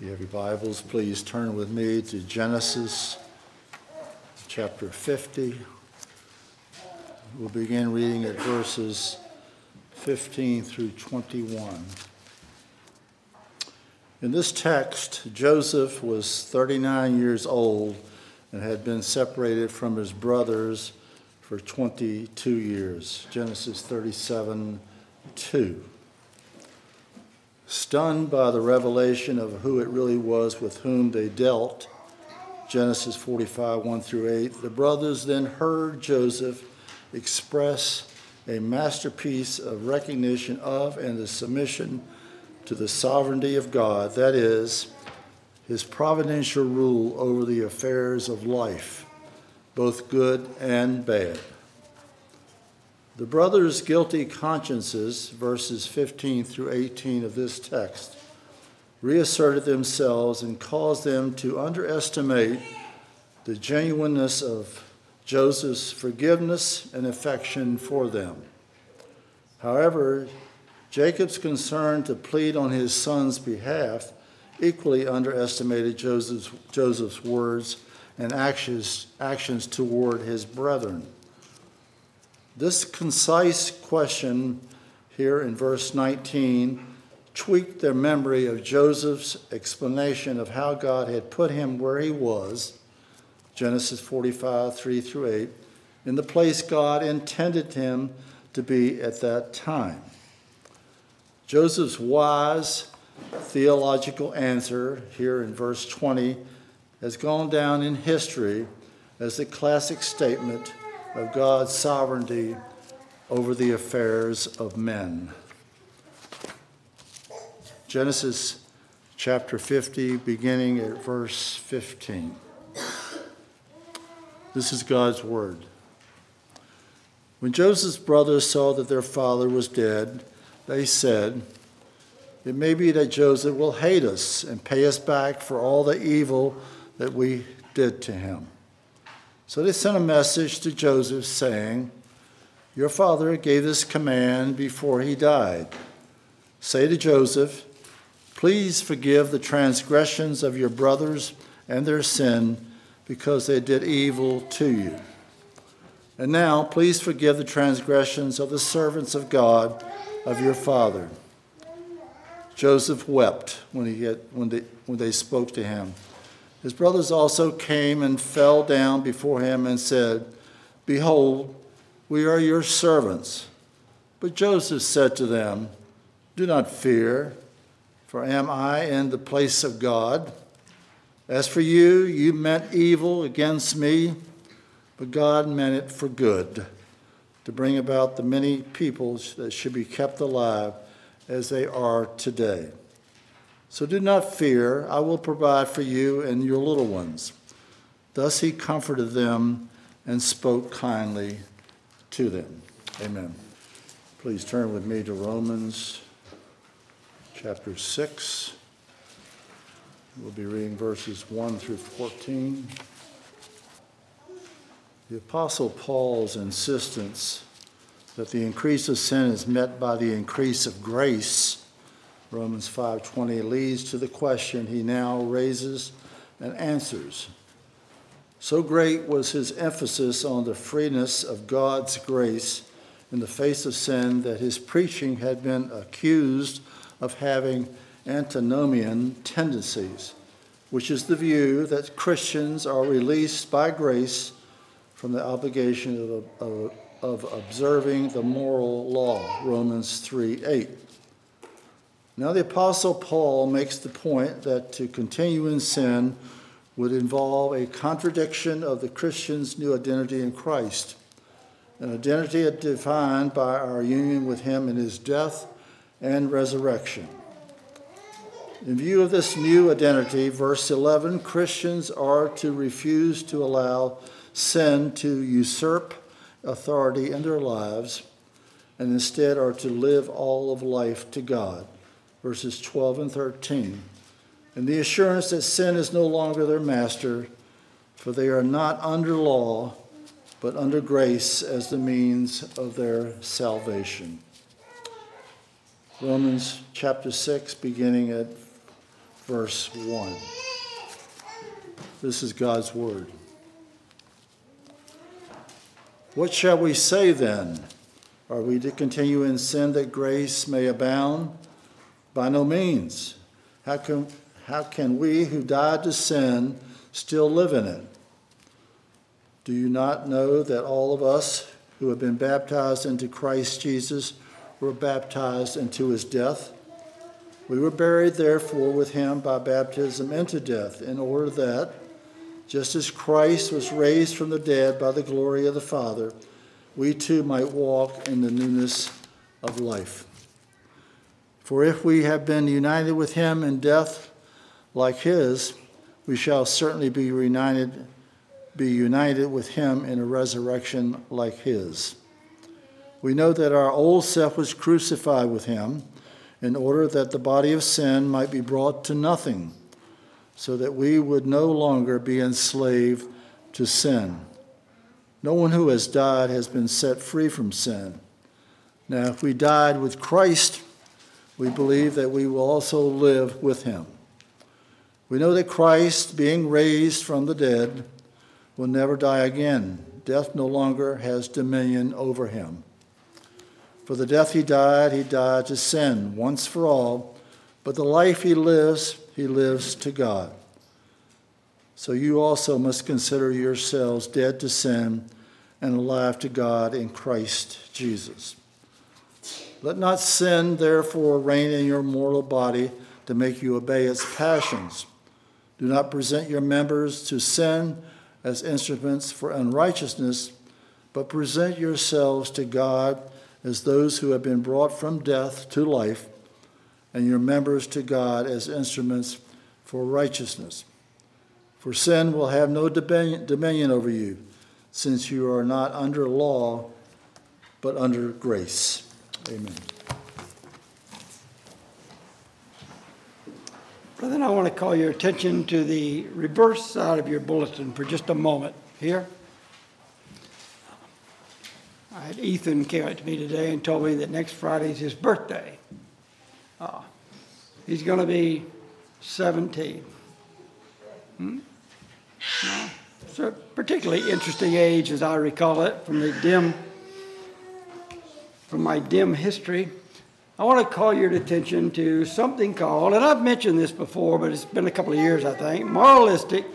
you have your Bibles, please turn with me to Genesis chapter 50. We'll begin reading at verses 15 through 21. In this text, Joseph was 39 years old and had been separated from his brothers for 22 years. Genesis 37:2. Stunned by the revelation of who it really was with whom they dealt, Genesis 45:1 through 8, the brothers then heard Joseph express a masterpiece of recognition of and the submission to the sovereignty of God, that is, his providential rule over the affairs of life, both good and bad. The brothers' guilty consciences, verses 15 through 18 of this text, reasserted themselves and caused them to underestimate the genuineness of Joseph's forgiveness and affection for them. However, Jacob's concern to plead on his son's behalf equally underestimated Joseph's words and actions toward his brethren. This concise question here in verse 19 tweaked their memory of Joseph's explanation of how God had put him where he was, Genesis 45:3 through 8, in the place God intended him to be at that time. Joseph's wise theological answer here in verse 20 has gone down in history as the classic statement of God's sovereignty over the affairs of men. Genesis chapter 50, beginning at verse 15. This is God's word. When Joseph's brothers saw that their father was dead, they said, "It may be that Joseph will hate us and pay us back for all the evil that we did to him." So they sent a message to Joseph saying, "Your father gave this command before he died. Say to Joseph, 'Please forgive the transgressions of your brothers and their sin, because they did evil to you. And now, please forgive the transgressions of the servants of God, of your father.'" Joseph wept when they spoke to him. His brothers also came and fell down before him and said, "Behold, we are your servants." But Joseph said to them, "Do not fear, for am I in the place of God? As for you, you meant evil against me, but God meant it for good, to bring about the many peoples that should be kept alive as they are today. So do not fear, I will provide for you and your little ones." Thus he comforted them and spoke kindly to them. Amen. Please turn with me to Romans chapter 6. We'll be reading verses 1 through 14. The Apostle Paul's insistence that the increase of sin is met by the increase of grace, Romans 5:20, leads to the question he now raises and answers. So great was his emphasis on the freeness of God's grace in the face of sin that his preaching had been accused of having antinomian tendencies, which is the view that Christians are released by grace from the obligation of observing the moral law, Romans 3:8. Now the Apostle Paul makes the point that to continue in sin would involve a contradiction of the Christian's new identity in Christ, an identity defined by our union with him in his death and resurrection. In view of this new identity, verse 11, Christians are to refuse to allow sin to usurp authority in their lives and instead are to live all of life to God. Verses 12 and 13. And the assurance that sin is no longer their master, for they are not under law, but under grace as the means of their salvation. Romans chapter 6, beginning at verse 1. This is God's word. What shall we say then? Are we to continue in sin that grace may abound? By no means. How can we who died to sin still live in it? Do you not know that all of us who have been baptized into Christ Jesus were baptized into his death? We were buried, therefore, with him by baptism into death, in order that, just as Christ was raised from the dead by the glory of the Father, we too might walk in the newness of life. For if we have been united with him in death like his, we shall certainly be united with him in a resurrection like his. We know that our old self was crucified with him in order that the body of sin might be brought to nothing, so that we would no longer be enslaved to sin. No one who has died has been set free from sin. Now, if we died with Christ, we believe that we will also live with him. We know that Christ, being raised from the dead, will never die again. Death no longer has dominion over him. For the death he died to sin once for all, but the life he lives to God. So you also must consider yourselves dead to sin and alive to God in Christ Jesus. Let not sin, therefore, reign in your mortal body to make you obey its passions. Do not present your members to sin as instruments for unrighteousness, but present yourselves to God as those who have been brought from death to life, and your members to God as instruments for righteousness. For sin will have no dominion over you, since you are not under law, but under grace. Amen. Brethren, I want to call your attention to the reverse side of your bulletin for just a moment here. Ethan came up to me today and told me that next Friday is his birthday. He's going to be 17. It's a particularly interesting age, as I recall it, from my dim history. I want to call your attention to something called, and I've mentioned this before, but it's been a couple of years, I think, moralistic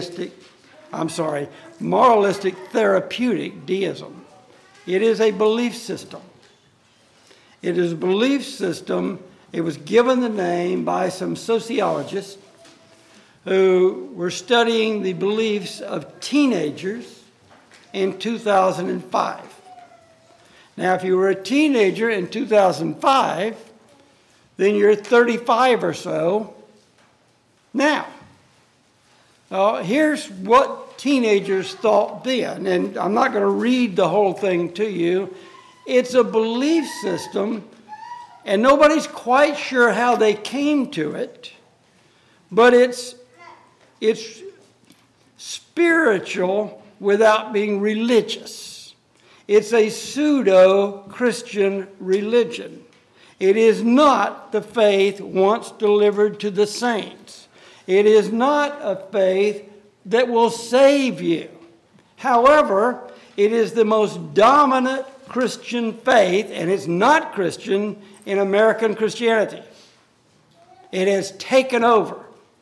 therapeutic deism. It is a belief system. It is a belief system. It was given the name by some sociologists who were studying the beliefs of teenagers in 2005. Now, if you were a teenager in 2005, then you're 35 or so now. Here's what teenagers thought then, and I'm not going to read the whole thing to you. It's a belief system, and nobody's quite sure how they came to it, but it's spiritual without being religious. It's a pseudo-Christian religion. It is not the faith once delivered to the saints. It is not a faith that will save you. However, it is the most dominant Christian faith, and it's not Christian in American Christianity. It has taken over.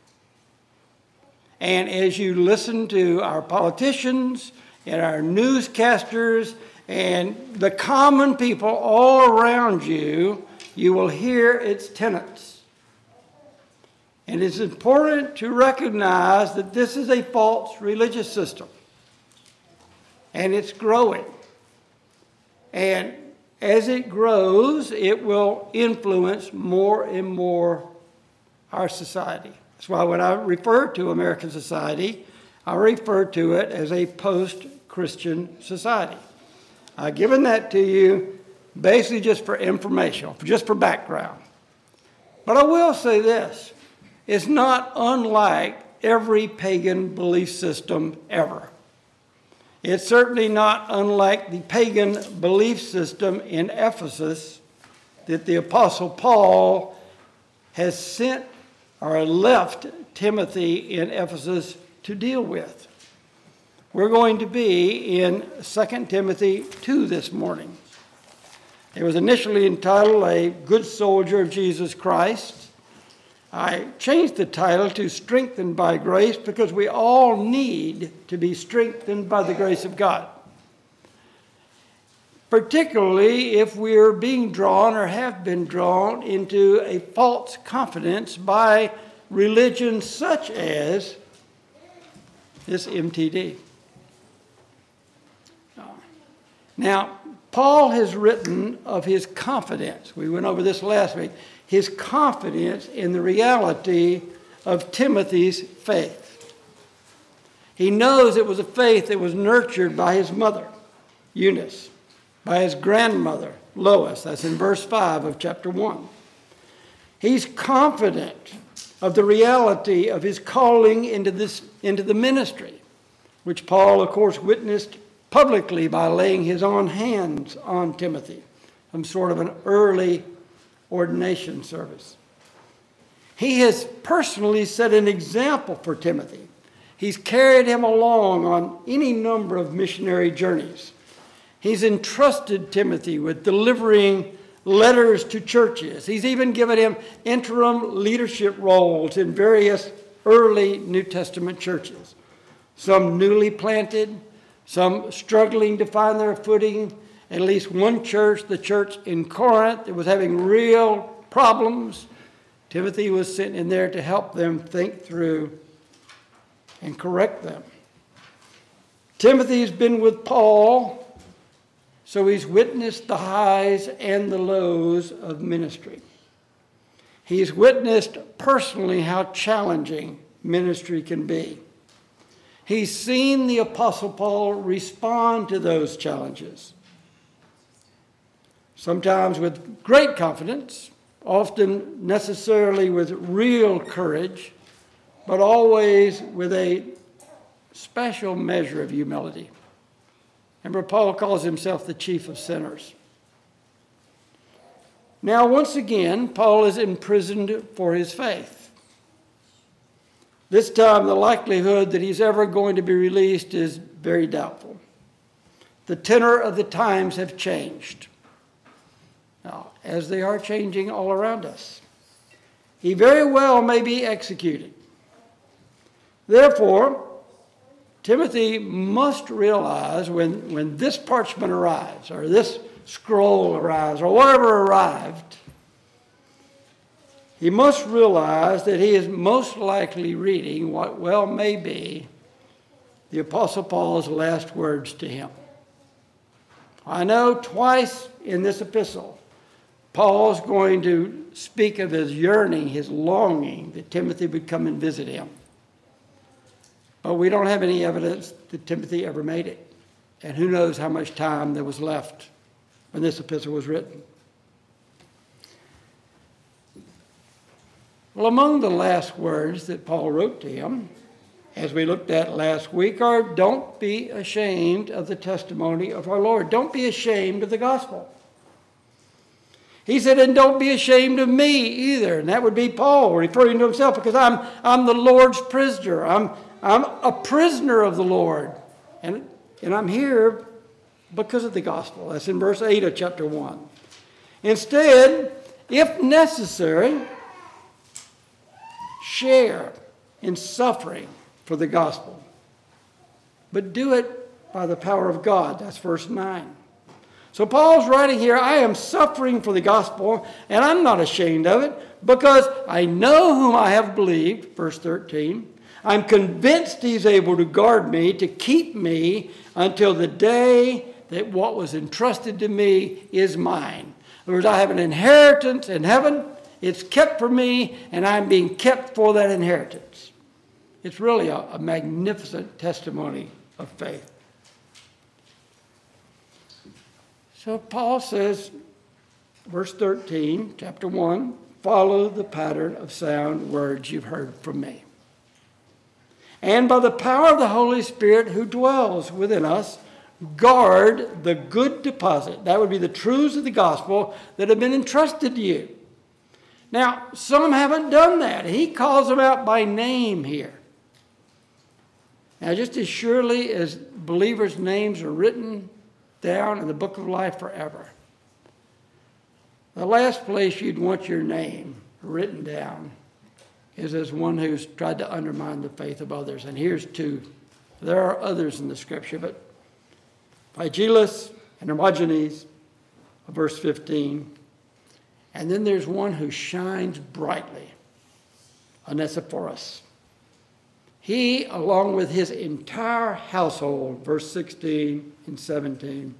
And as you listen to our politicians and our newscasters and the common people all around you, you will hear its tenets. And it's important to recognize that this is a false religious system. And it's growing. And as it grows, it will influence more and more our society. That's why when I refer to American society, I refer to it as a post-Christian society. I've given that to you basically just for information, just for background. But I will say this. It's not unlike every pagan belief system ever. It's certainly not unlike the pagan belief system in Ephesus that the Apostle Paul has sent or left Timothy in Ephesus to deal with. We're going to be in 2 Timothy 2 this morning. It was initially entitled A Good Soldier of Jesus Christ. I changed the title to Strengthened by Grace because we all need to be strengthened by the grace of God. Particularly if we're being drawn or have been drawn into a false confidence by religions such as this MTD. Now, Paul has written of his confidence. We went over this last week. His confidence in the reality of Timothy's faith. He knows it was a faith that was nurtured by his mother, Eunice, by his grandmother, Lois. That's in verse 5 of chapter 1. He's confident of the reality of his calling into the ministry, which Paul, of course, witnessed publicly by laying his own hands on Timothy, some sort of an early ordination service. He has personally set an example for Timothy. He's carried him along on any number of missionary journeys. He's entrusted Timothy with delivering letters to churches. He's even given him interim leadership roles in various early New Testament churches, some newly planted, some struggling to find their footing. At least one church, the church in Corinth, that was having real problems. Timothy was sent in there to help them think through and correct them. Timothy's been with Paul, so he's witnessed the highs and the lows of ministry. He's witnessed personally how challenging ministry can be. He's seen the Apostle Paul respond to those challenges. Sometimes with great confidence, often necessarily with real courage, but always with a special measure of humility. Remember, Paul calls himself the chief of sinners. Now, once again, Paul is imprisoned for his faith. This time, the likelihood that he's ever going to be released is very doubtful. The tenor of the times have changed. Now, as they are changing all around us, he very well may be executed. Therefore, Timothy must realize when this parchment arrives, or this scroll arrives, or whatever arrived, he must realize that he is most likely reading what well may be the Apostle Paul's last words to him. I know twice in this epistle, Paul's going to speak of his yearning, his longing that Timothy would come and visit him. But we don't have any evidence that Timothy ever made it. And who knows how much time there was left when this epistle was written. Well, among the last words that Paul wrote to him, as we looked at last week, are don't be ashamed of the testimony of our Lord. Don't be ashamed of the gospel. He said, and don't be ashamed of me either. And that would be Paul referring to himself, because I'm the Lord's prisoner. I'm a prisoner of the Lord. And I'm here because of the gospel. That's in verse 8 of chapter 1. Instead, if necessary, share in suffering for the gospel. But do it by the power of God. That's verse 9. So Paul's writing here, I am suffering for the gospel, and I'm not ashamed of it, because I know whom I have believed, verse 13. I'm convinced he's able to guard me, to keep me until the day that what was entrusted to me is mine. In other words, I have an inheritance in heaven. It's kept for me, and I'm being kept for that inheritance. It's really a magnificent testimony of faith. So Paul says, verse 13, chapter 1, follow the pattern of sound words you've heard from me. And by the power of the Holy Spirit who dwells within us, guard the good deposit. That would be the truths of the gospel that have been entrusted to you. Now, some haven't done that. He calls them out by name here. Now, just as surely as believers' names are written down in the book of life forever, the last place you'd want your name written down is as one who's tried to undermine the faith of others. And here's two. There are others in the scripture, but Phygellus and Hermogenes, verse 15. And then there's one who shines brightly, Onesiphorus. He, along with his entire household, verse 16 and 17,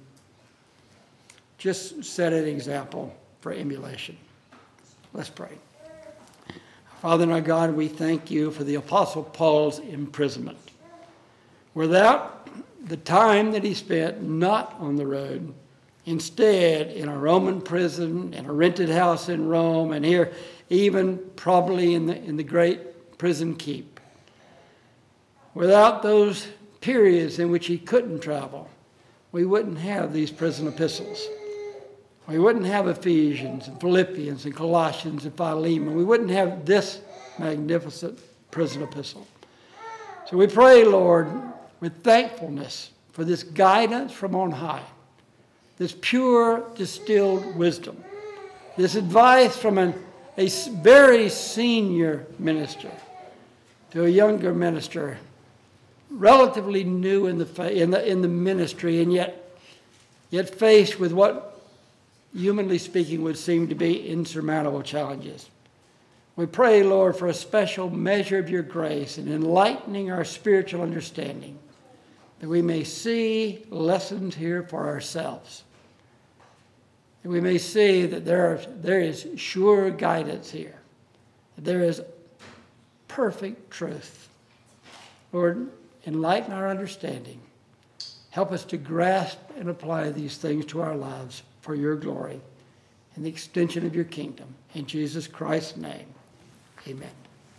just set an example for emulation. Let's pray. Father and our God, we thank you for the Apostle Paul's imprisonment. Without the time that he spent not on the road, instead in a Roman prison, in a rented house in Rome, and here even probably in the great prison keep. Without those periods in which he couldn't travel, we wouldn't have these prison epistles. We wouldn't have Ephesians and Philippians and Colossians and Philemon. We wouldn't have this magnificent prison epistle. So we pray, Lord, with thankfulness for this guidance from on high, this pure distilled wisdom, this advice from a very senior minister to a younger minister, relatively new in the ministry, and yet faced with what, humanly speaking, would seem to be insurmountable challenges. We pray, Lord, for a special measure of your grace in enlightening our spiritual understanding, that we may see lessons here for ourselves. That we may see that there is sure guidance here. That there is perfect truth. Lord, enlighten our understanding. Help us to grasp and apply these things to our lives for your glory and the extension of your kingdom. In Jesus Christ's name, amen.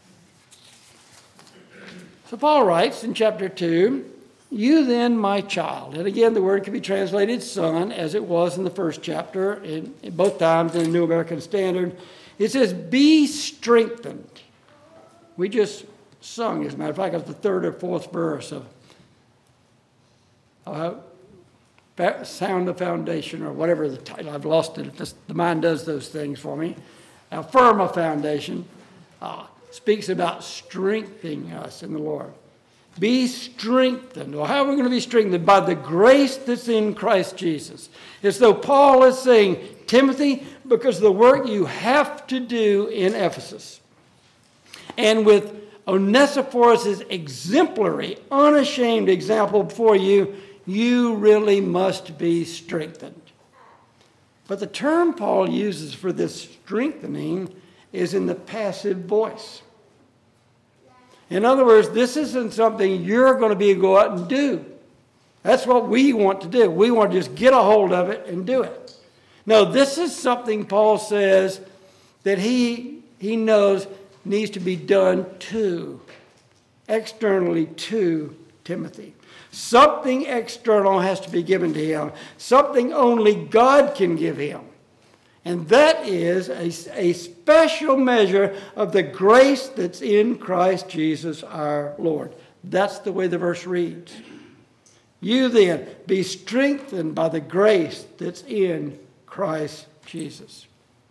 So Paul writes in chapter 2, "You then, my child," and again the word can be translated son, as it was in the first chapter, in both times in the New American Standard. It says, "Be strengthened." We just sung, as a matter of fact, it was the third or fourth verse of Sound the Foundation, or whatever the title. I've lost it. The mind does those things for me. Now, Firm a Foundation speaks about strengthening us in the Lord. Be strengthened. Well, how are we going to be strengthened? By the grace that's in Christ Jesus. As though Paul is saying, Timothy, because of the work you have to do in Ephesus, and with Onesiphorus' exemplary, unashamed example before you, you really must be strengthened. But the term Paul uses for this strengthening is in the passive voice. In other words, this isn't something you're going to go out and do. That's what we want to do. We want to just get a hold of it and do it. No, this is something Paul says that he knows needs to be done externally to Timothy. Something external has to be given to him. Something only God can give him. And that is a special measure of the grace that's in Christ Jesus our Lord. That's the way the verse reads. You then be strengthened by the grace that's in Christ Jesus.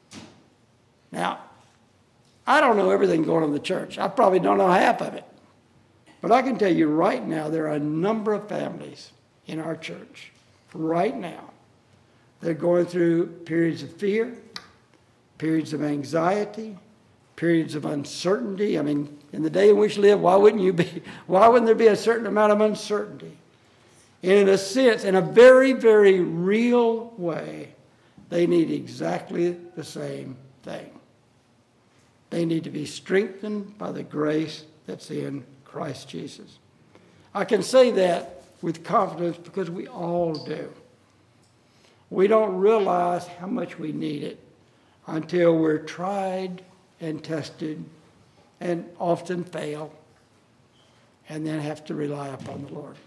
Now, I don't know everything going on in the church. I probably don't know half of it. But I can tell you right now, there are a number of families in our church right now. They're going through periods of fear, periods of anxiety, periods of uncertainty. I mean, in the day in which we live, why wouldn't there be a certain amount of uncertainty? And in a sense, in a very, very real way, they need exactly the same thing. They need to be strengthened by the grace that's in Christ Jesus. I can say that with confidence because we all do. We don't realize how much we need it until we're tried and tested and often fail and then have to rely upon the Lord.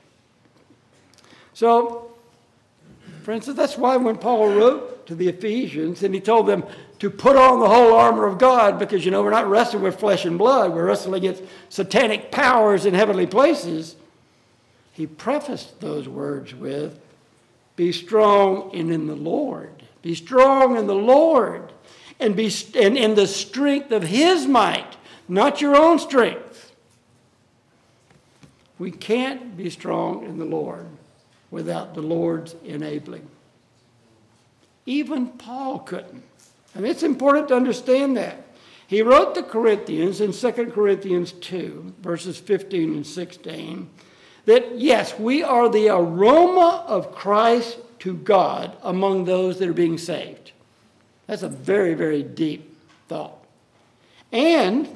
So, for instance, that's why when Paul wrote to the Ephesians and he told them to put on the whole armor of God because, we're not wrestling with flesh and blood. We're wrestling against satanic powers in heavenly places. He prefaced those words with, be strong in the Lord. Be strong in the Lord and in the strength of his might, not your own strength. We can't be strong in the Lord without the Lord's enabling. Even Paul couldn't. And it's important to understand that. He wrote to Corinthians in 2 Corinthians 2, verses 15 and 16, that yes, we are the aroma of Christ to God among those that are being saved. That's a very, very deep thought. And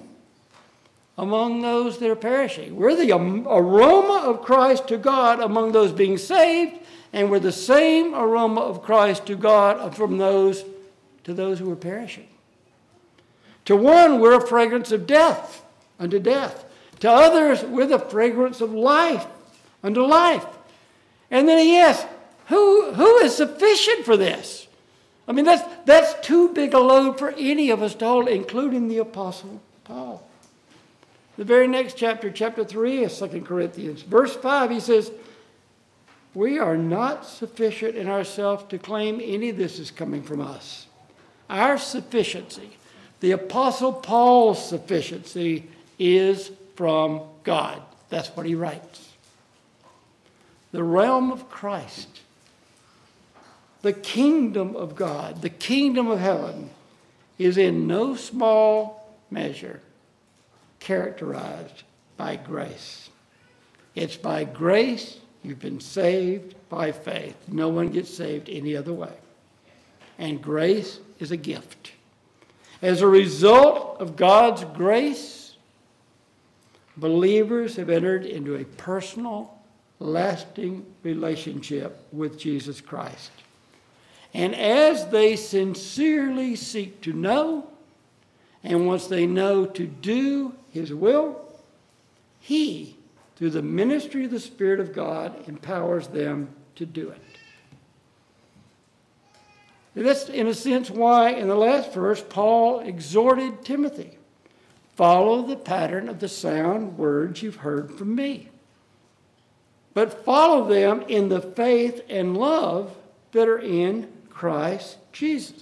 among those that are perishing. We're the aroma of Christ to God among those being saved, and we're the same aroma of Christ to God from those to those who are perishing. To one, we're a fragrance of death unto death. To others, we're the fragrance of life unto life. And then he asks, who is sufficient for this? I mean, that's too big a load for any of us to hold, including the Apostle Paul. The very next chapter, chapter 3 of 2 Corinthians, verse 5, he says, we are not sufficient in ourselves to claim any of this is coming from us. Our sufficiency, the Apostle Paul's sufficiency, is from God. That's what he writes. The realm of Christ, the kingdom of God, the kingdom of heaven, is in no small measure characterized by grace. It's by grace you've been saved by faith. No one gets saved any other way. And grace is a gift. As a result of God's grace, believers have entered into a personal, lasting relationship with Jesus Christ. And as they sincerely seek to know, and once they know to do his will, he, through the ministry of the Spirit of God, empowers them to do it. And that's, in a sense, why in the last verse, Paul exhorted Timothy, follow the pattern of the sound words you've heard from me, but follow them in the faith and love that are in Christ Jesus.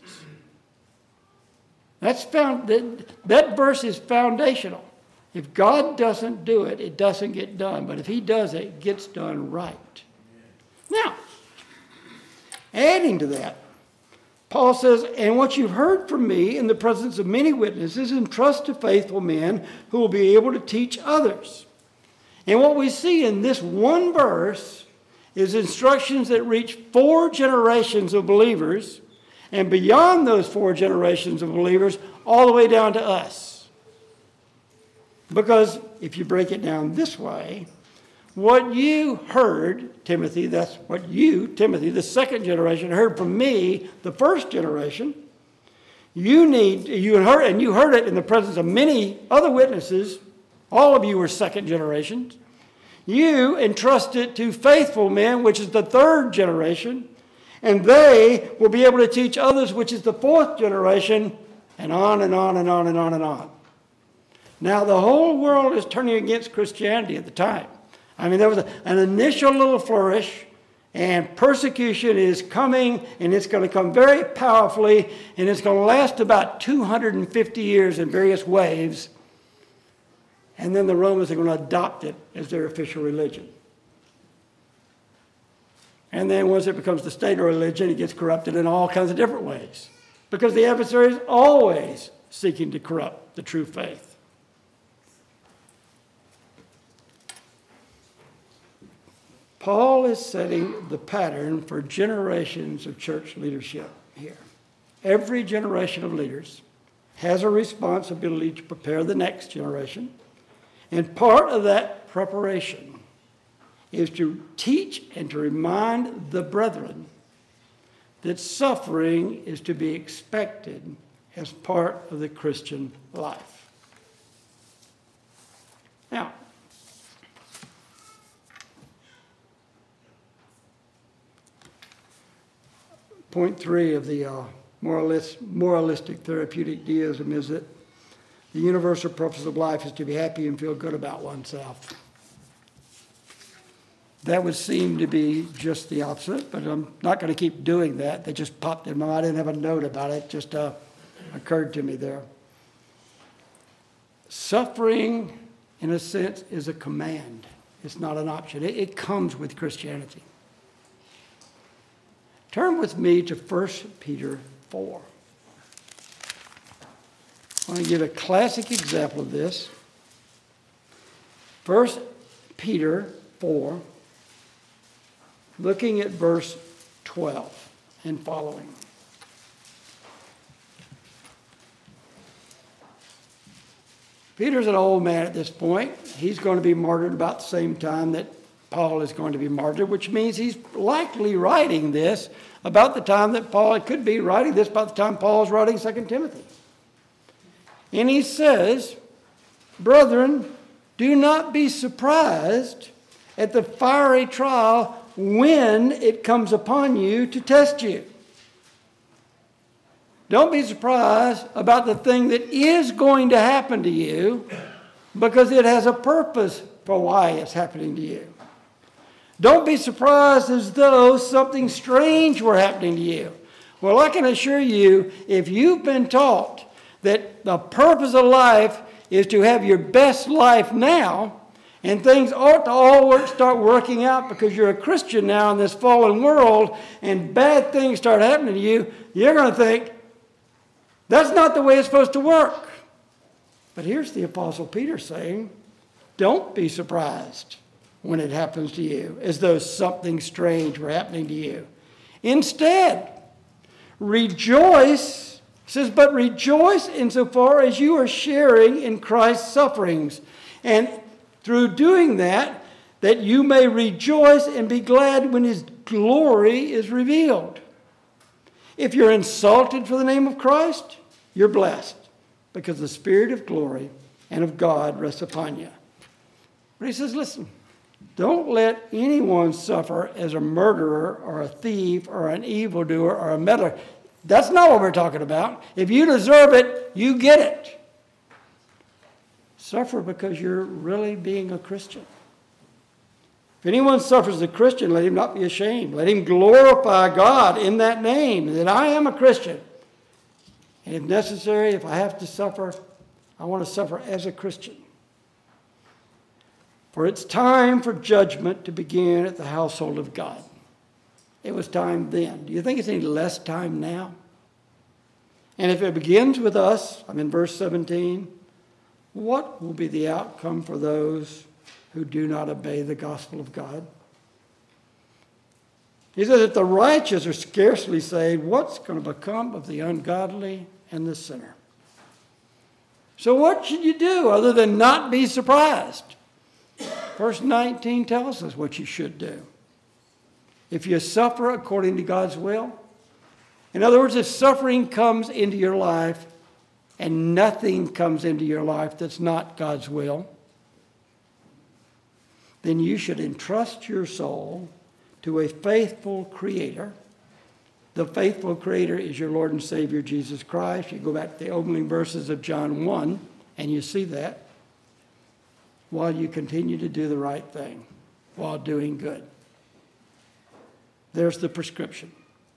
That verse is foundational. If God doesn't do it, it doesn't get done. But if he does it, it gets done right. Now, adding to that, Paul says, and what you've heard from me in the presence of many witnesses, entrust to faithful men who will be able to teach others. And what we see in this one verse is instructions that reach 4 generations of believers, and beyond those 4 generations of believers, all the way down to us. Because if you break it down this way, what you heard, Timothy, that's what you, Timothy, the second generation, heard from me, the first generation. You heard it in the presence of many other witnesses. All of you were second generations. You entrust it to faithful men, which is the third generation, and they will be able to teach others, which is the fourth generation, and on and on and on and on and on. Now, the whole world is turning against Christianity at the time. I mean, there was an initial little flourish, and persecution is coming, and it's going to come very powerfully, and it's going to last about 250 years in various waves, and then the Romans are going to adopt it as their official religion. And then once it becomes the state religion, it gets corrupted in all kinds of different ways, because the adversary is always seeking to corrupt the true faith. Paul is setting the pattern for generations of church leadership here. Every generation of leaders has a responsibility to prepare the next generation. And part of that preparation is to teach and to remind the brethren that suffering is to be expected as part of the Christian life. Now, point 3 of the moralistic therapeutic deism, is that the universal purpose of life is to be happy and feel good about oneself. That would seem to be just the opposite, but I'm not going to keep doing that. They just popped in my mind. I didn't have a note about it. It just occurred to me there. Suffering, in a sense, is a command. It's not an option. It comes with Christianity. Turn with me to 1 Peter 4. I want to give a classic example of this. 1 Peter 4, looking at verse 12 and following. Peter's an old man at this point. He's going to be martyred about the same time that Paul is going to be martyred, which means he's likely writing this about the time that Paul, could be writing this about the time Paul is writing 2 Timothy. And he says, brethren, do not be surprised at the fiery trial when it comes upon you to test you. Don't be surprised about the thing that is going to happen to you, because it has a purpose for why it's happening to you. Don't be surprised as though something strange were happening to you. Well, I can assure you, if you've been taught that the purpose of life is to have your best life now, and things ought to all start working out because you're a Christian now in this fallen world, and bad things start happening to you, you're going to think, that's not the way it's supposed to work. But here's the Apostle Peter saying, don't be surprised when it happens to you, as though something strange were happening to you. Instead, rejoice, he says, but rejoice insofar as you are sharing in Christ's sufferings. And through doing that, that you may rejoice and be glad when his glory is revealed. If you're insulted for the name of Christ, you're blessed, because the Spirit of glory and of God rests upon you. But he says, listen, don't let anyone suffer as a murderer or a thief or an evildoer or a meddler. That's not what we're talking about. If you deserve it, you get it. Suffer because you're really being a Christian. If anyone suffers as a Christian, let him not be ashamed. Let him glorify God in that name, that I am a Christian. And if necessary, if I have to suffer, I want to suffer as a Christian. For it's time for judgment to begin at the household of God. It was time then. Do you think it's any less time now? And if it begins with us, I'm in verse 17, what will be the outcome for those who do not obey the gospel of God? He says, if the righteous are scarcely saved, what's going to become of the ungodly and the sinner? So what should you do other than not be surprised? Verse 19 tells us what you should do. If you suffer according to God's will, in other words, if suffering comes into your life and nothing comes into your life that's not God's will, then you should entrust your soul to a faithful Creator. The faithful Creator is your Lord and Savior, Jesus Christ. You go back to the opening verses of John 1, and you see that, while you continue to do the right thing, while doing good. There's the prescription.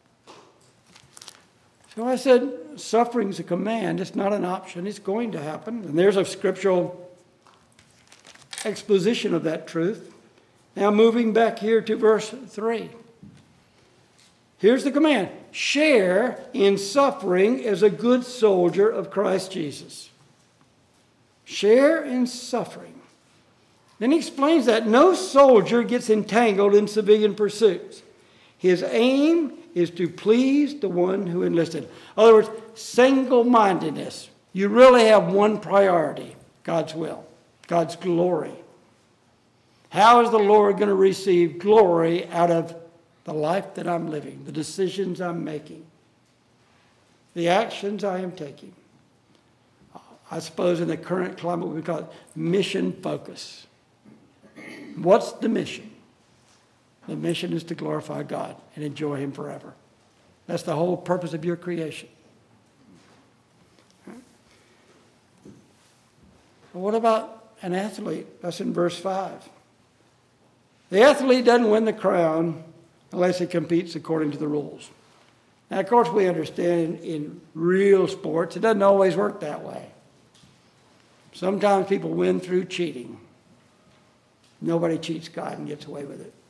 So I said, suffering's a command. It's not an option. It's going to happen. And there's a scriptural exposition of that truth. Now moving back here to verse 3. Here's the command. Share in suffering as a good soldier of Christ Jesus. Share in suffering. Then he explains that no soldier gets entangled in civilian pursuits. His aim is to please the one who enlisted. In other words, single-mindedness. You really have one priority, God's will, God's glory. How is the Lord going to receive glory out of the life that I'm living, the decisions I'm making, the actions I am taking? I suppose in the current climate we call it mission focus. What's the mission? The mission is to glorify God and enjoy Him forever. That's the whole purpose of your creation. But what about an athlete? That's in verse 5. The athlete doesn't win the crown unless he competes according to the rules. Now, of course, we understand in real sports, it doesn't always work that way. Sometimes people win through cheating. Nobody cheats God and gets away with it.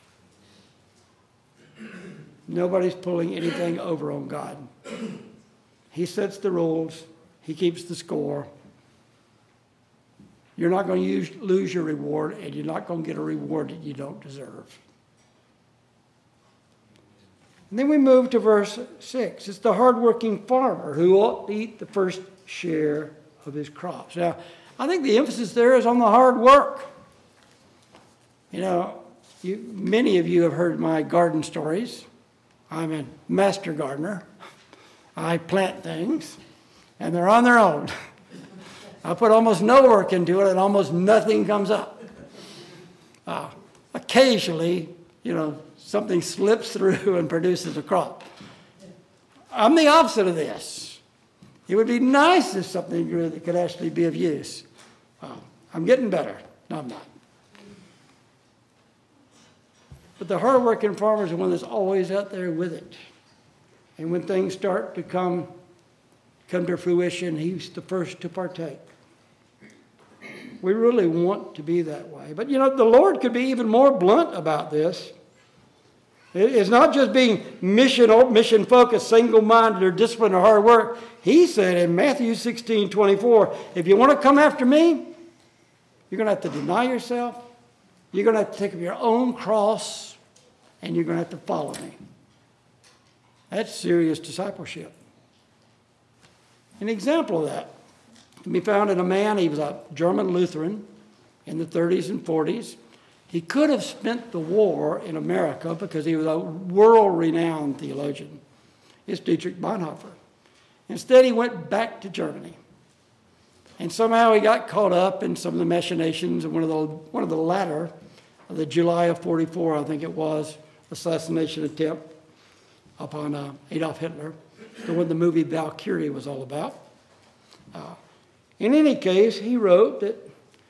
Nobody's pulling anything over on God. He sets the rules. He keeps the score. You're not going to lose your reward, and you're not going to get a reward that you don't deserve. And then we move to verse 6. It's the hardworking farmer who ought to eat the first share of his crops. Now, I think the emphasis there is on the hard work. You know, many of you have heard my garden stories. I'm a master gardener. I plant things, and they're on their own. I put almost no work into it, and almost nothing comes up. Occasionally, you know, something slips through and produces a crop. I'm the opposite of this. It would be nice if something grew that could actually be of use. I'm getting better. No, I'm not. But the hardworking farmer is the one that's always out there with it. And when things start to come to fruition, he's the first to partake. We really want to be that way. But, you know, the Lord could be even more blunt about this. It's not just being mission-focused, single-minded, or disciplined, or hard work. He said in Matthew 16:24, if you want to come after me, you're going to have to deny yourself. You're going to have to take up your own cross, and you're going to have to follow me. That's serious discipleship. An example of that can be found in a man. He was a German Lutheran in the 30s and 40s. He could have spent the war in America because he was a world-renowned theologian. It's Dietrich Bonhoeffer. Instead, he went back to Germany. And somehow he got caught up in some of the machinations of one of the latter of the July of 44, I think it was, assassination attempt upon Adolf Hitler, the one the movie Valkyrie was all about. In any case, he wrote a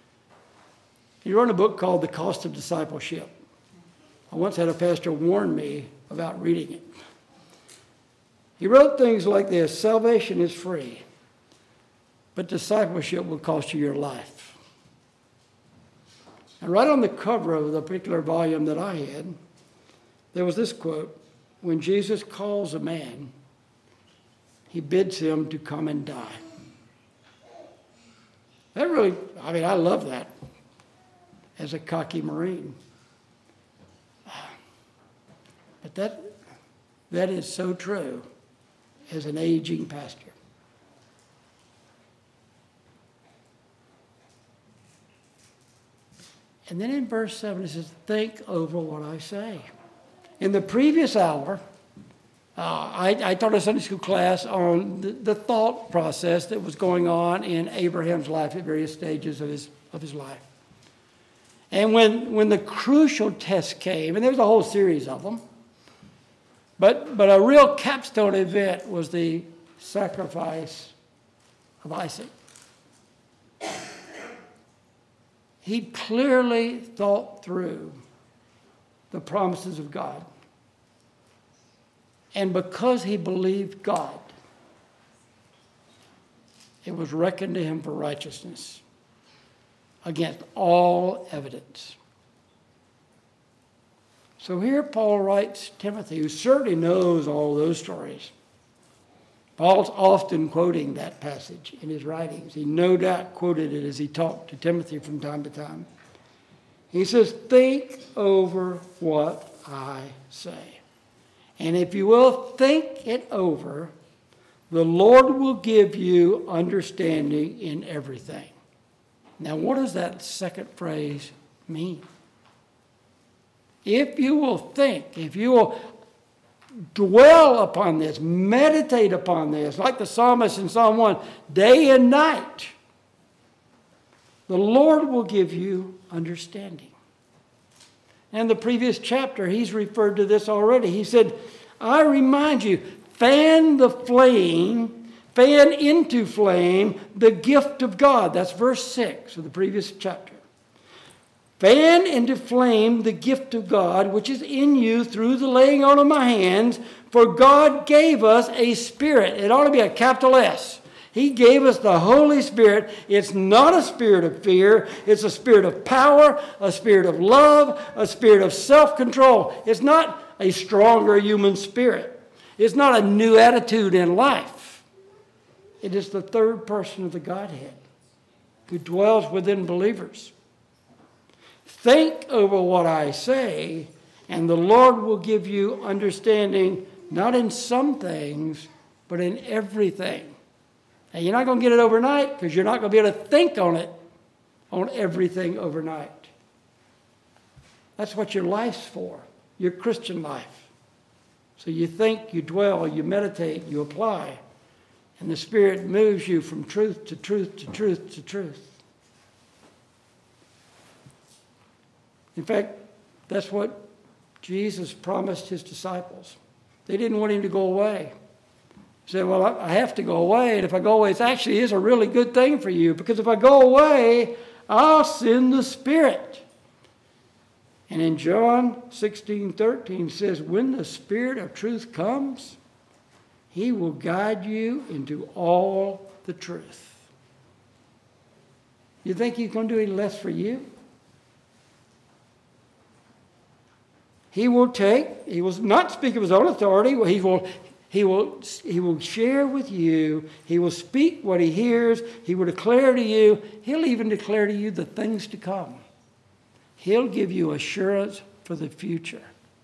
book called The Cost of Discipleship. I once had a pastor warn me about reading it. He wrote things like this: salvation is free, but discipleship will cost you your life. And right on the cover of the particular volume that I had, there was this quote: when Jesus calls a man, he bids him to come and die. That really, I love that as a cocky Marine. But that is so true as an aging pastor. And then in verse 7 it says, think over what I say. In the previous hour, I taught a Sunday school class on the thought process that was going on in Abraham's life at various stages of his life. And when the crucial test came, and there was a whole series of them, but a real capstone event was the sacrifice of Isaac. He clearly thought through the promises of God. And because he believed God, it was reckoned to him for righteousness against all evidence. So here Paul writes Timothy, who certainly knows all those stories. Paul's often quoting that passage in his writings. He no doubt quoted it as he talked to Timothy from time to time. He says, think over what I say. And if you will think it over, the Lord will give you understanding in everything. Now, what does that second phrase mean? If you will think, if you will dwell upon this, meditate upon this, like the psalmist in Psalm 1, day and night, the Lord will give you understanding. In the previous chapter, he's referred to this already. He said, I remind you, fan the fan into flame the gift of God. That's verse 6 of the previous chapter. Fan into flame the gift of God, which is in you through the laying on of my hands. For God gave us a spirit. It ought to be a capital S. He gave us the Holy Spirit. It's not a spirit of fear. It's a spirit of power, a spirit of love, a spirit of self-control. It's not a stronger human spirit. It's not a new attitude in life. It is the third person of the Godhead who dwells within believers. Think over what I say, and the Lord will give you understanding, not in some things, but in everything. Now, you're not going to get it overnight because you're not going to be able to think on it, on everything overnight. That's what your life's for, your Christian life. So you think, you dwell, you meditate, you apply, and the Spirit moves you from truth to truth to truth to truth. In fact, that's what Jesus promised his disciples. They didn't want him to go away. He said, well, I have to go away, and if I go away, it actually is a really good thing for you, because if I go away, I'll send the Spirit. And in John 16:13 says, when the Spirit of truth comes, he will guide you into all the truth. You think he's going to do any less for you? He will not speak of his own authority. He will share with you. He will speak what he hears. He will declare to you. He'll even declare to you the things to come. He'll give you assurance for the future.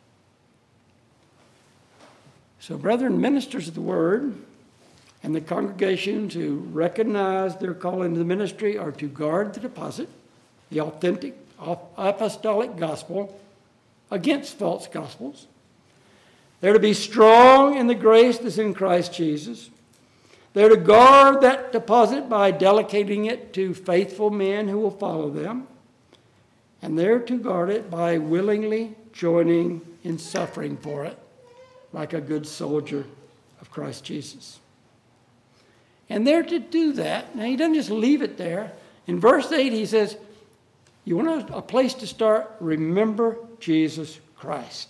So, brethren, ministers of the word and the congregations who recognize their calling to the ministry are to guard the deposit, the authentic apostolic gospel, against false gospels. They're to be strong in the grace that's in Christ Jesus. They're to guard that deposit by delegating it to faithful men who will follow them. And they're to guard it by willingly joining in suffering for it, like a good soldier of Christ Jesus. And they're to do that. Now, he doesn't just leave it there. In verse 8, he says, you want a place to start? Remember Jesus Christ.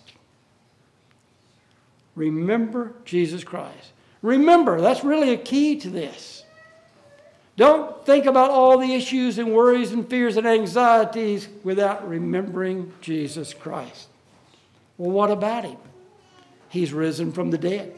Remember Jesus Christ. Remember, that's really a key to this. Don't think about all the issues and worries and fears and anxieties without remembering Jesus Christ. Well, what about him? He's risen from the dead.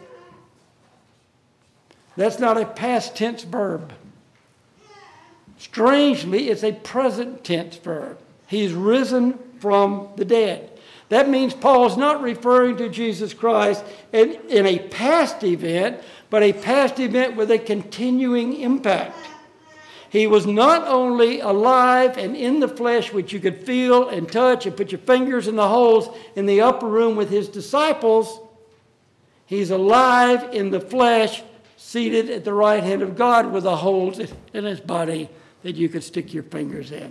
That's not a past tense verb. Strangely, it's a present tense verb. He's risen from the dead. That means Paul's not referring to Jesus Christ in a past event, but a past event with a continuing impact. He was not only alive and in the flesh, which you could feel and touch and put your fingers in the holes in the upper room with his disciples. He's alive in the flesh, seated at the right hand of God with the holes in his body that you could stick your fingers in.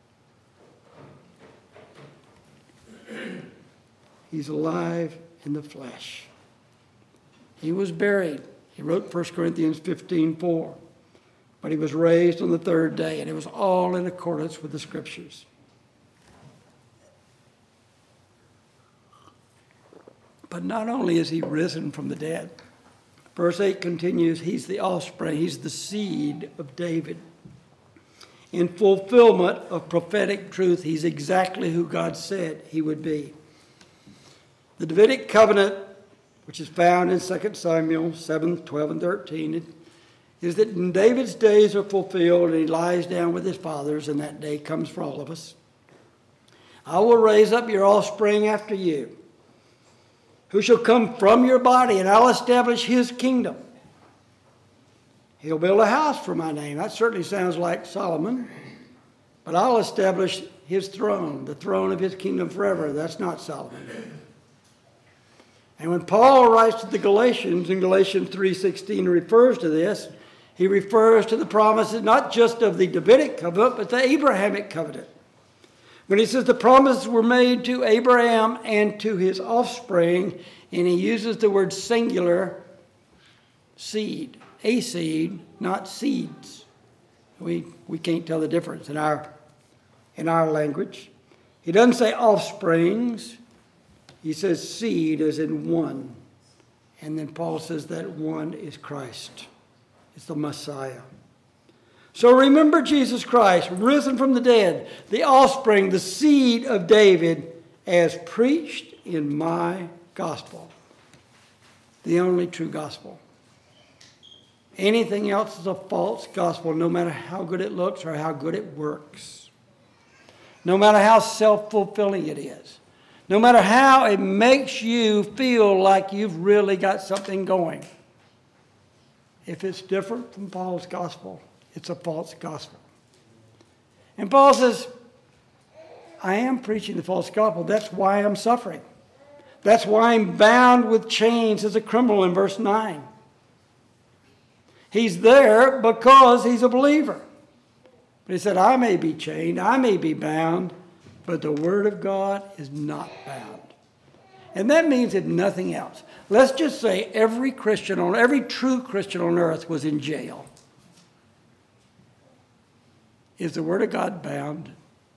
He's alive in the flesh. He was buried. He wrote 1 Corinthians 15:4. But he was raised on the third day, and it was all in accordance with the Scriptures. But not only is he risen from the dead, verse 8 continues, he's the offspring, he's the seed of David. In fulfillment of prophetic truth, he's exactly who God said he would be. The Davidic covenant, which is found in 2 Samuel 7, 12, and 13, is that when David's days are fulfilled and he lies down with his fathers, and that day comes for all of us, I will raise up your offspring after you, who shall come from your body, and I'll establish his kingdom. He'll build a house for my name. That certainly sounds like Solomon. But I'll establish his throne, the throne of his kingdom forever. That's not Solomon. And when Paul writes to the Galatians, in Galatians 3:16 refers to this, he refers to the promises not just of the Davidic covenant, but the Abrahamic covenant. When he says the promises were made to Abraham and to his offspring, and he uses the word singular, seed. a seed, not seeds. We can't tell the difference in our language. He doesn't say offsprings. He says seed as in one. And then Paul says that one is Christ. It's the Messiah. So remember Jesus Christ, risen from the dead, the offspring, the seed of David, as preached in my gospel. The only true gospel. Anything else is a false gospel, no matter how good it looks or how good it works. No matter how self-fulfilling it is. No matter how it makes you feel like you've really got something going. If it's different from Paul's gospel, it's a false gospel. And Paul says, I am preaching the false gospel. That's why I'm suffering. That's why I'm bound with chains as a criminal in verse 9. He's there because he's a believer. But he said, I may be chained, I may be bound, but the word of God is not bound. And that means if nothing else. Let's just say every true Christian on earth was in jail. Is the word of God bound?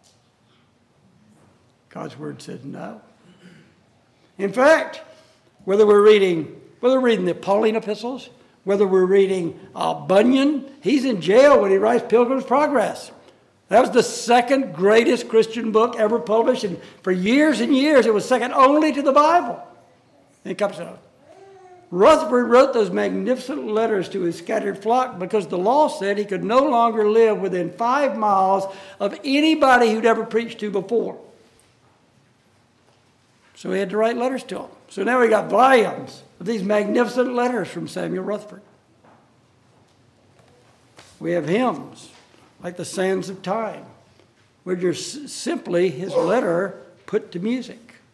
God's word says no. In fact, whether we're reading the Pauline epistles, whether we're reading Bunyan, he's in jail when he writes Pilgrim's Progress. That was the second greatest Christian book ever published, and for years and years it was second only to the Bible. And it comes out. Rutherford wrote those magnificent letters to his scattered flock because the law said he could no longer live within 5 miles of anybody who'd ever preached to before. So he had to write letters to them. So now we got volumes of these magnificent letters from Samuel Rutherford. We have hymns like the Sands of Time, which are simply his letter put to music.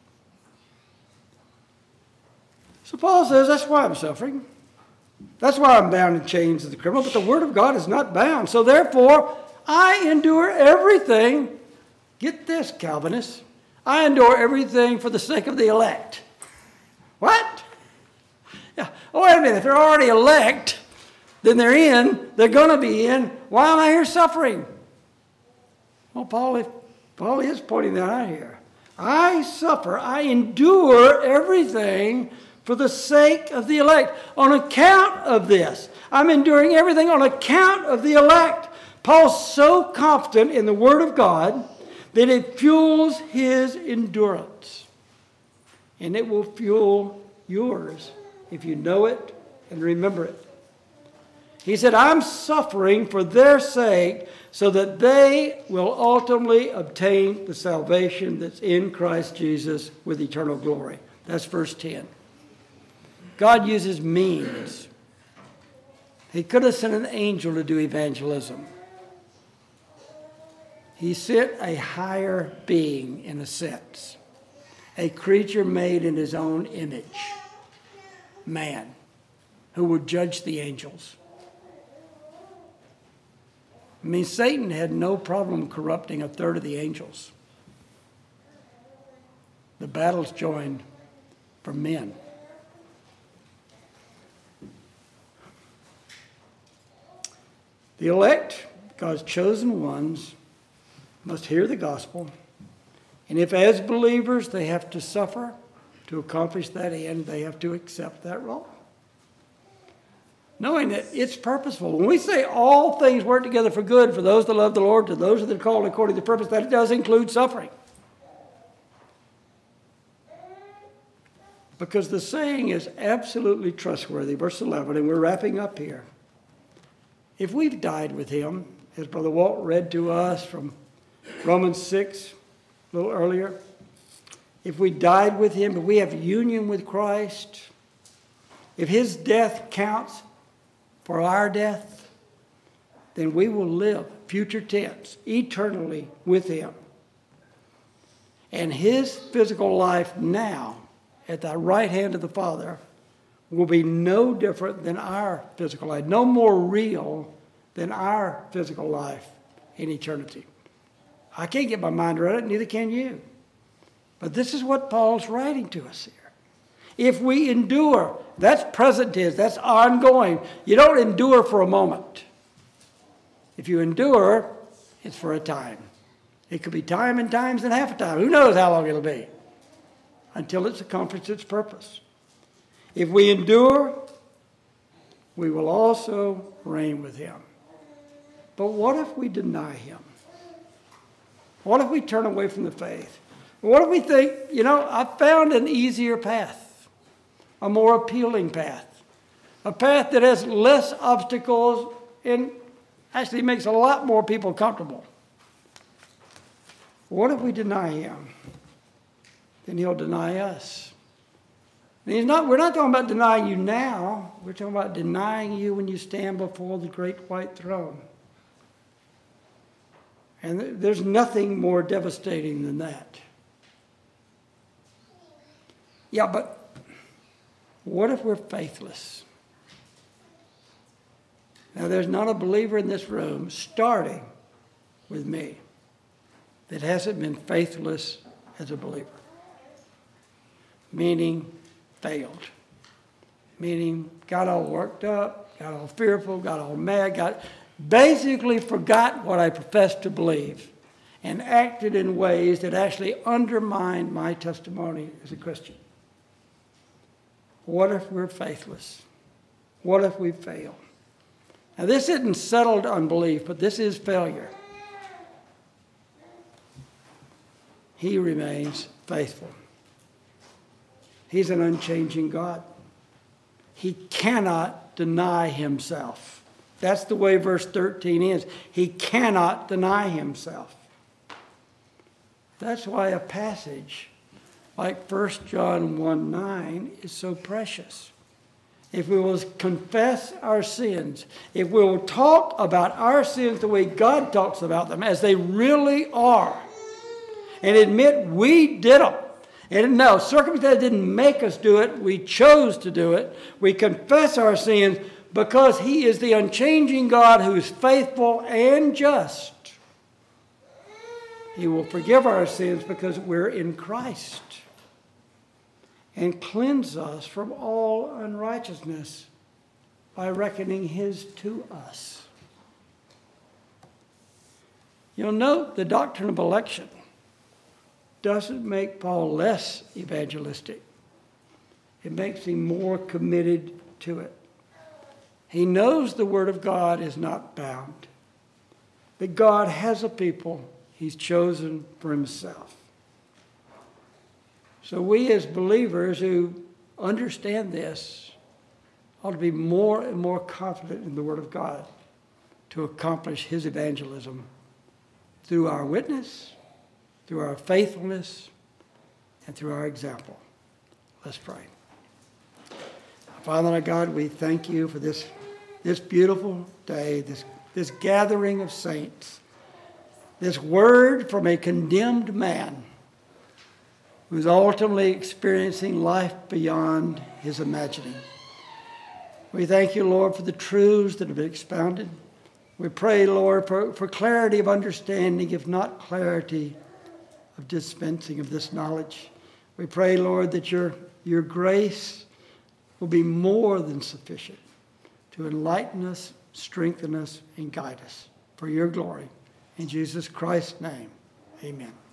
So Paul says, that's why I'm suffering. That's why I'm bound in chains of the criminal, but the word of God is not bound. So therefore, I endure everything. Get this, Calvinists. I endure everything for the sake of the elect. What? Yeah. Oh, wait a minute. If they're already elect, then they're in. They're going to be in. Why am I here suffering? Well, Paul is pointing that out here. I suffer. I endure everything for the sake of the elect. On account of this. I'm enduring everything on account of the elect. Paul's so confident in the Word of God that it fuels his endurance. And it will fuel yours if you know it and remember it. He said, I'm suffering for their sake so that they will ultimately obtain the salvation that's in Christ Jesus with eternal glory. That's verse 10. God uses means. He could have sent an angel to do evangelism. He sent a higher being, in a sense, a creature made in his own image, man, who would judge the angels. I mean, Satan had no problem corrupting a third of the angels. The battle's joined for men. The elect, God's chosen ones, must hear the gospel. And if as believers they have to suffer to accomplish that end, they have to accept that role. Knowing that it's purposeful. When we say all things work together for good for those that love the Lord, to those that are called according to purpose, that does include suffering. Because the saying is absolutely trustworthy. Verse 11, and we're wrapping up here. If we've died with him, as Brother Walt read to us from Romans 6, a little earlier, if we died with him, if we have union with Christ, if his death counts for our death, then we will live, future tense, eternally with him. And his physical life now, at the right hand of the Father, will be no different than our physical life, no more real than our physical life in eternity. I can't get my mind around it, neither can you. But this is what Paul's writing to us here. If we endure, that's present tense, that's ongoing. You don't endure for a moment. If you endure, it's for a time. It could be time and times and half a time. Who knows how long it'll be until it's accomplished its purpose. If we endure, we will also reign with him. But what if we deny him? What if we turn away from the faith? What if we think, I've found an easier path, a more appealing path, a path that has less obstacles and actually makes a lot more people comfortable. What if we deny him? Then he'll deny us. We're not talking about denying you now. We're talking about denying you when you stand before the great white throne. And there's nothing more devastating than that. Yeah, but what if we're faithless? Now, there's not a believer in this room, starting with me, that hasn't been faithless as a believer. Meaning, failed. Meaning, got all worked up, got all fearful, got all mad, basically forgot what I professed to believe and acted in ways that actually undermined my testimony as a Christian. What if we're faithless? What if we fail? Now, this isn't settled unbelief, but this is failure. He remains faithful. He's an unchanging God. He cannot deny himself. That's the way verse 13 is. He cannot deny himself. That's why a passage like 1 John 1:9 is so precious. If we will confess our sins, if we will talk about our sins the way God talks about them, as they really are, and admit we did them, and no, circumstances didn't make us do it, we chose to do it, we confess our sins because he is the unchanging God who is faithful and just. He will forgive our sins because we're in Christ and cleanse us from all unrighteousness by reckoning his to us. You'll note the doctrine of election doesn't make Paul less evangelistic. It makes him more committed to it. He knows the word of God is not bound, that God has a people he's chosen for himself. So we as believers who understand this ought to be more and more confident in the word of God to accomplish his evangelism through our witness, through our faithfulness, and through our example. Let's pray. Father, our God, we thank you for this beautiful day, this gathering of saints, this word from a condemned man who's ultimately experiencing life beyond his imagining. We thank you, Lord, for the truths that have been expounded. We pray, Lord, for clarity of understanding, if not clarity of dispensing of this knowledge. We pray, Lord, that your grace will be more than sufficient to enlighten us, strengthen us, and guide us for your glory. In Jesus Christ's name, amen.